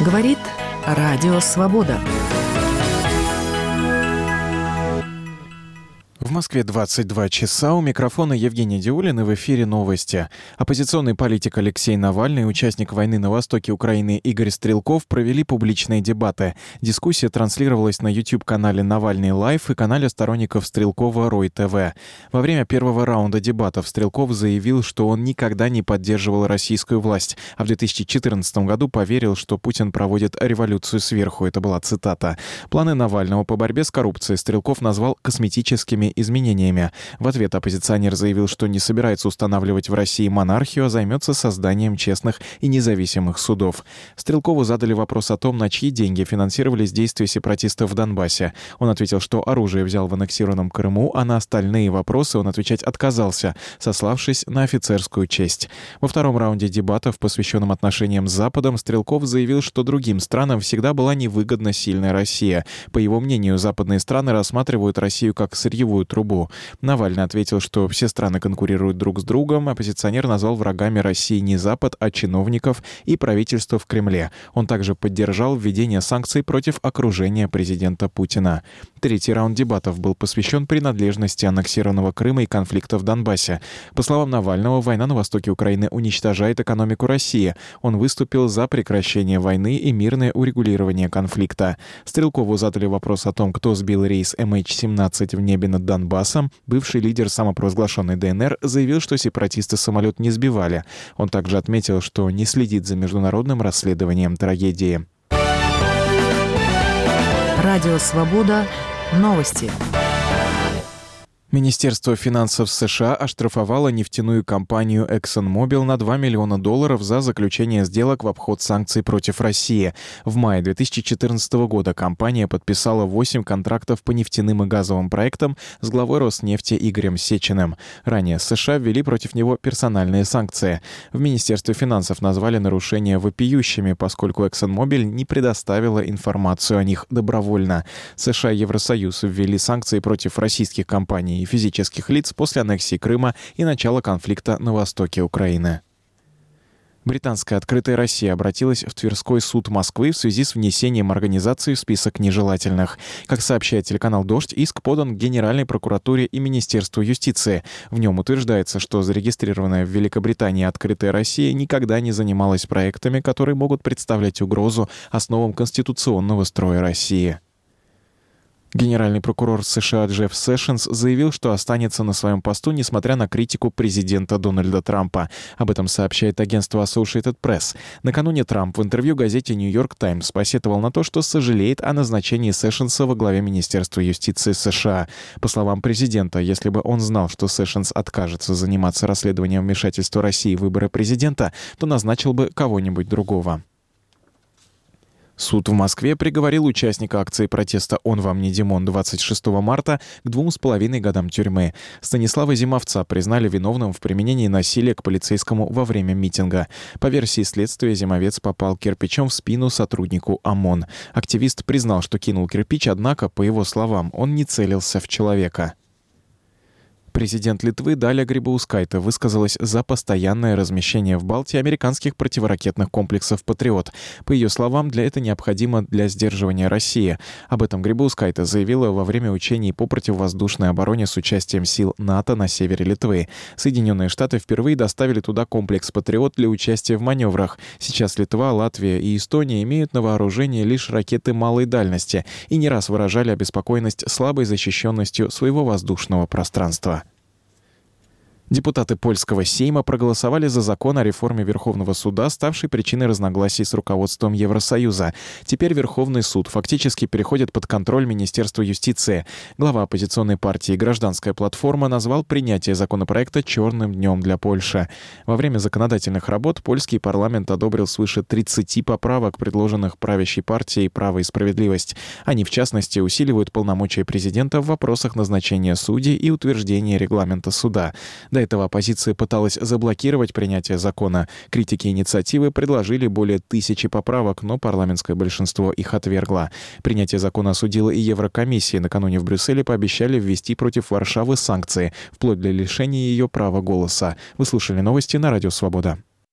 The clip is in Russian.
Говорит Радио Свобода. В Москве 22 часа. У микрофона Евгений Диулин, и в эфире новости. Оппозиционный политик Алексей Навальный и участник войны на востоке Украины Игорь Стрелков провели публичные дебаты. Дискуссия транслировалась на YouTube-канале «Навальный Лайв» и канале сторонников Стрелкова «Рой ТВ». Во время первого раунда дебатов Стрелков заявил, что он никогда не поддерживал российскую власть, а в 2014 году поверил, что Путин проводит революцию сверху. Это была цитата. Планы Навального по борьбе с коррупцией Стрелков назвал косметическими изменениями. В ответ оппозиционер заявил, что не собирается устанавливать в России монархию, а займется созданием честных и независимых судов. Стрелкову задали вопрос о том, на чьи деньги финансировались действия сепаратистов в Донбассе. Он ответил, что оружие взял в аннексированном Крыму, а на остальные вопросы он отвечать отказался, сославшись на офицерскую честь. Во втором раунде дебатов, посвященном отношениям с Западом, Стрелков заявил, что другим странам всегда была невыгодна сильная Россия. По его мнению, западные страны рассматривают Россию как сырьевую трубу. Навальный ответил, что все страны конкурируют друг с другом. Оппозиционер назвал врагами России не Запад, а чиновников и правительство в Кремле. Он также поддержал введение санкций против окружения президента Путина. Третий раунд дебатов был посвящен принадлежности аннексированного Крыма и конфликта в Донбассе. По словам Навального, война на востоке Украины уничтожает экономику России. Он выступил за прекращение войны и мирное урегулирование конфликта. Стрелкову задали вопрос о том, кто сбил рейс MH17 в небе над Донбассом. Бывший лидер самопровозглашенной ДНР заявил, что сепаратисты самолет не сбивали. Он также отметил, что не следит за международным расследованием трагедии. Радио Свобода. Новости. Министерство финансов США оштрафовало нефтяную компанию ExxonMobil на $2 миллиона за заключение сделок в обход санкций против России. В мае 2014 года компания подписала 8 контрактов по нефтяным и газовым проектам с главой Роснефти Игорем Сечиным. Ранее США ввели против него персональные санкции. В Министерстве финансов назвали нарушения вопиющими, поскольку ExxonMobil не предоставила информацию о них добровольно. США и Евросоюз ввели санкции против российских компаний и физических лиц после аннексии Крыма и начала конфликта на востоке Украины. Британская «Открытая Россия» обратилась в Тверской суд Москвы в связи с внесением организации в список нежелательных. Как сообщает телеканал «Дождь», иск подан к Генеральной прокуратуре и Министерству юстиции. В нем утверждается, что зарегистрированная в Великобритании «Открытая Россия» никогда не занималась проектами, которые могут представлять угрозу основам конституционного строя России. Генеральный прокурор США Джефф Сэшенс заявил, что останется на своем посту, несмотря на критику президента Дональда Трампа. Об этом сообщает агентство Associated Press. Накануне Трамп в интервью газете New York Times посетовал на то, что сожалеет о назначении Сэшенса во главе Министерства юстиции США. По словам президента, если бы он знал, что Сэшенс откажется заниматься расследованием вмешательства России в выборы президента, то назначил бы кого-нибудь другого. Суд в Москве приговорил участника акции протеста «Он вам не Димон» 26 марта к 2,5 годам тюрьмы. Станислава Зимовца признали виновным в применении насилия к полицейскому во время митинга. По версии следствия, Зимовец попал кирпичом в спину сотруднику ОМОН. Активист признал, что кинул кирпич, однако, по его словам, он не целился в человека. Президент Литвы Даля Грибаускайте высказалась за постоянное размещение в Балтии американских противоракетных комплексов «Патриот». По ее словам, это необходимо для сдерживания России. Об этом Грибаускайте заявила во время учений по противовоздушной обороне с участием сил НАТО на севере Литвы. Соединенные Штаты впервые доставили туда комплекс «Патриот» для участия в маневрах. Сейчас Литва, Латвия и Эстония имеют на вооружении лишь ракеты малой дальности и не раз выражали обеспокоенность слабой защищенностью своего воздушного пространства. Депутаты польского Сейма проголосовали за закон о реформе Верховного суда, ставший причиной разногласий с руководством Евросоюза. Теперь Верховный суд фактически переходит под контроль Министерства юстиции. Глава оппозиционной партии «Гражданская платформа» назвал принятие законопроекта «черным днем для Польши». Во время законодательных работ польский парламент одобрил свыше 30 поправок, предложенных правящей партией «Право и справедливость». Они, в частности, усиливают полномочия президента в вопросах назначения судей и утверждения регламента суда. До этого оппозиция пыталась заблокировать принятие закона. Критики инициативы предложили более 1000 поправок, но парламентское большинство их отвергло. Принятие закона осудила и Еврокомиссия. Накануне в Брюсселе пообещали ввести против Варшавы санкции, вплоть до лишения ее права голоса. Вы слушали новости на Радио Свобода.